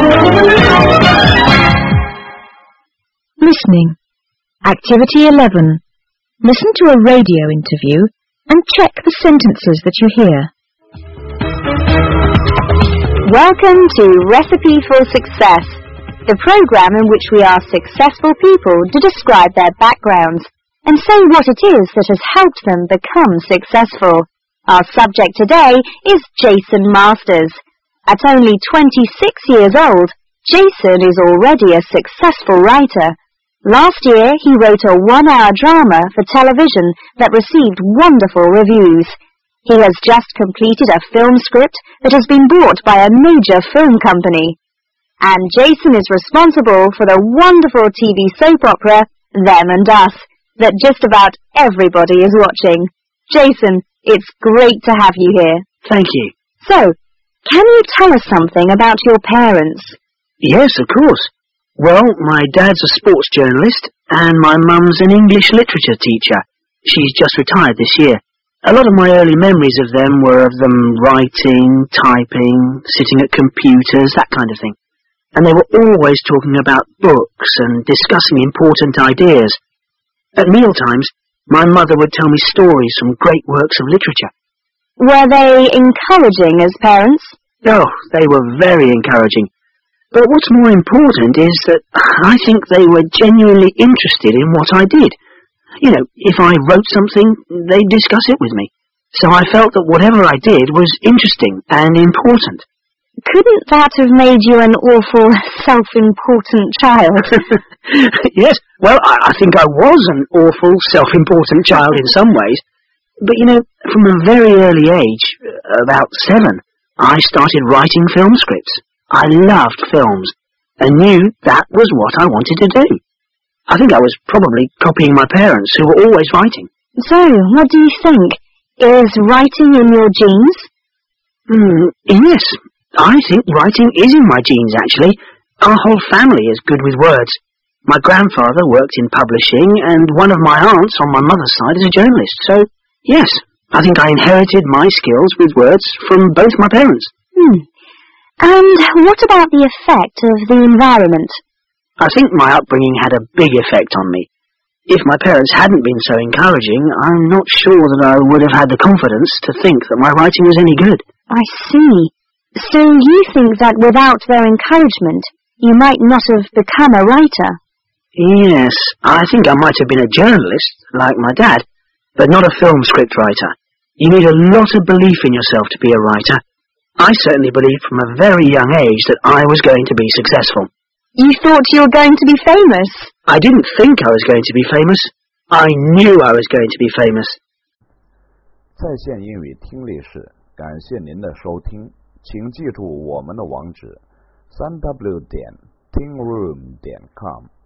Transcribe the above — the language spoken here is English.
Listening. Activity 11. Listen to a radio interview and check the sentences that you hear. Welcome to Recipe for Success, the program in which we ask successful people to describe their backgrounds and say what it is that has helped them become successful. Our subject today is Jason Masters. At only 26 years old, Jason is already a successful writer. Last year, he wrote a one-hour drama for television that received wonderful reviews. He has just completed a film script that has been bought by a major film company. And Jason is responsible for the wonderful TV soap opera, Them and Us, that just about everybody is watching. Jason, it's great to have you here. Thank you. So, can you tell us something about your parents? Yes, of course. Well, my dad's a sports journalist, and my mum's an English literature teacher. She's just retired this year. A lot of my early memories of them were of them writing, typing, sitting at computers, that kind of thing. And they were always talking about books and discussing important ideas. At mealtimes, my mother would tell me stories from great works of literature. Were they encouraging as parents? Oh, they were very encouraging. But what's more important is that I think they were genuinely interested in what I did. You know, if I wrote something, they'd discuss it with me. So I felt that whatever I did was interesting and important. Couldn't that have made you an awful self-important child? Yes, well, I think I was an awful self-important child in some ways. But, you know, from a very early age, about 7, I started writing film scripts. I loved films, and knew that was what I wanted to do. I think I was probably copying my parents, who were always writing. So, what do you think? Is writing in your genes? Yes, I think writing is in my genes, actually. Our whole family is good with words. My grandfather worked in publishing, and one of my aunts on my mother's side is a journalist. So, yes, I think I inherited my skills with words from both my parents. And what about the effect of the environment? I think my upbringing had a big effect on me. If my parents hadn't been so encouraging, I'm not sure that I would have had the confidence to think that my writing was any good. I see. So you think that without their encouragement, you might not have become a writer? Yes, I think I might have been a journalist, like my dad, but not a film script writer. You need a lot of belief in yourself to be a writer. I certainly believed from a very young age that I was going to be successful. You thought you were going to be famous? I didn't think I was going to be famous. I knew I was going to be famous. 在线英语听力室，感谢您的收听，请记住我们的网址：3w.tingroom.com。